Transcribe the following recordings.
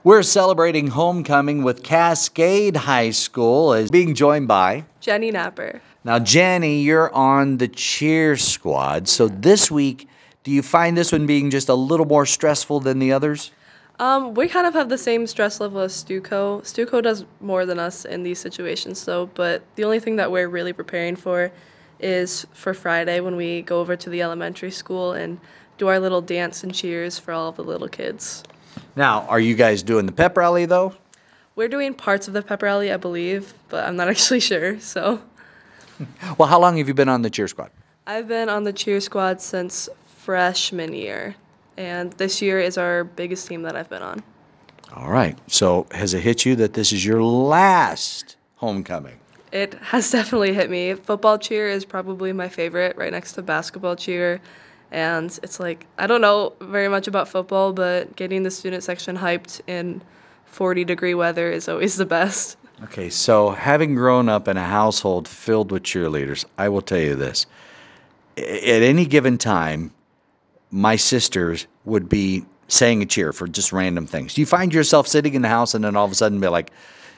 We're celebrating homecoming with Cascade High School as being joined by Jenny Napper. Now Jenny, you're on the cheer squad. So this week, do you find this one being just a little more stressful than the others? We kind of have the same stress level as Stuco. Stuco does more than us in these situations, though, but the only thing that we're really preparing for is for Friday when we go over to the elementary school and do our little dance and cheers for all of the little kids. Now, are you guys doing the pep rally though? We're doing parts of the pep rally, I believe, but I'm not actually sure, so. Well, how long have you been on the cheer squad? I've been on the cheer squad since freshman year, and this year is our biggest team that I've been on. All right. So has it hit you that this is your last homecoming? It has definitely hit me. Football cheer is probably my favorite, right next to basketball cheer. And it's like, I don't know very much about football, but getting the student section hyped in 40-degree weather is always the best. Okay, so having grown up in a household filled with cheerleaders, I will tell you this. At any given time, my sisters would be saying a cheer for just random things. Do you find yourself sitting in the house and then all of a sudden be like,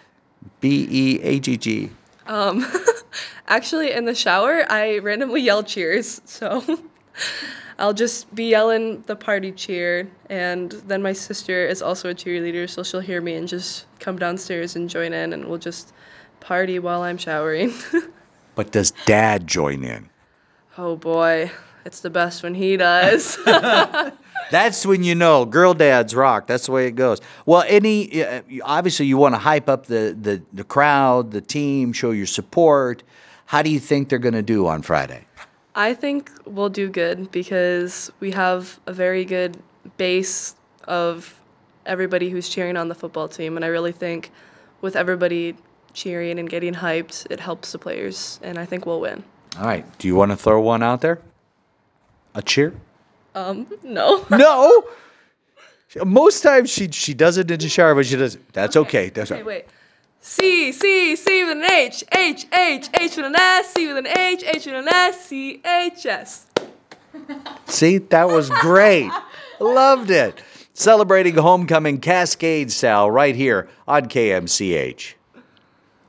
BEAGG? Um, Actually, in the shower, I randomly yell cheers, so I'll just be yelling the party cheer, and then my sister is also a cheerleader, so she'll hear me and just come downstairs and join in, and we'll just party while I'm showering. But does dad join in? Oh boy, it's the best when he does. That's when you know girl dads rock. That's the way it goes. Well, obviously you want to hype up the crowd, the team, show your support. How do you think they're going to do on Friday? I think we'll do good because we have a very good base of everybody who's cheering on the football team, and I really think with everybody cheering and getting hyped, it helps the players, and I think we'll win. All right. Do you want to throw one out there? A cheer? No. No. Most times she does it in the shower, but she does. That's okay. That's Okay, right. wait. C with an H with an S, C with an H with an S, CHS. See, that was great. Loved it. Celebrating homecoming Cascade style right here on KMCH.